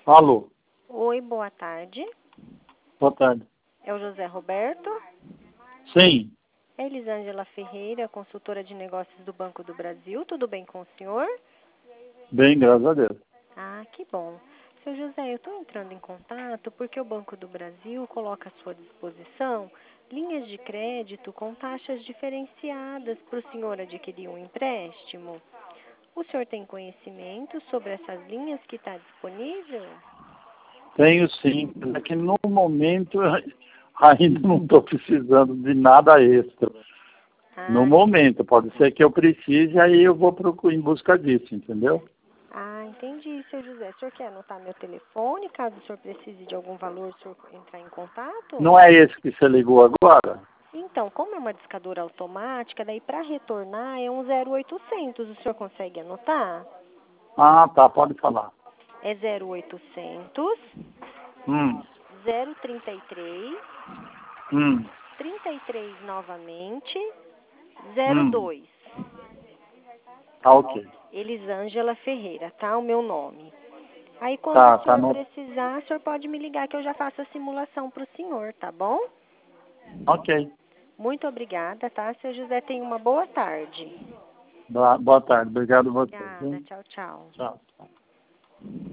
Alô, Oi, boa tarde. boa tarde. É o José Roberto. Sim, É Elisângela Ferreira, consultora de negócios do Banco do Brasil. Tudo bem com o senhor? bem, graças a Deus. Ah, que bom. Seu José, eu estou entrando em contato porque o Banco do Brasil coloca à sua disposição linhas de crédito com taxas diferenciadas para o senhor adquirir um empréstimo. O senhor tem conhecimento sobre essas linhas que está disponível? Tenho sim, mas é que no momento ainda não estou precisando de nada extra. No Ah, momento, pode ser que eu precise, aí eu vou procurar em busca disso, entendeu? entendi, seu José. O senhor quer anotar meu telefone, caso o senhor precise de algum valor, o senhor entrar em contato? Não é esse que você ligou agora? Então, como é uma discadora automática, daí para retornar é um 0800. O senhor consegue anotar? Ah, tá, pode falar. É 0800 Hum, 033 hum, 33 novamente hum, 02. tá ok. Elisângela Ferreira, tá? O meu nome. Aí quando o Tá senhor no... precisar, o senhor pode me ligar que eu já faço a simulação para o senhor, tá bom? Ok. Muito obrigada, tá? Seu José, tenha uma boa tarde. Boa tarde, obrigado a você. Obrigada, Viu? tchau, tchau. Tchau.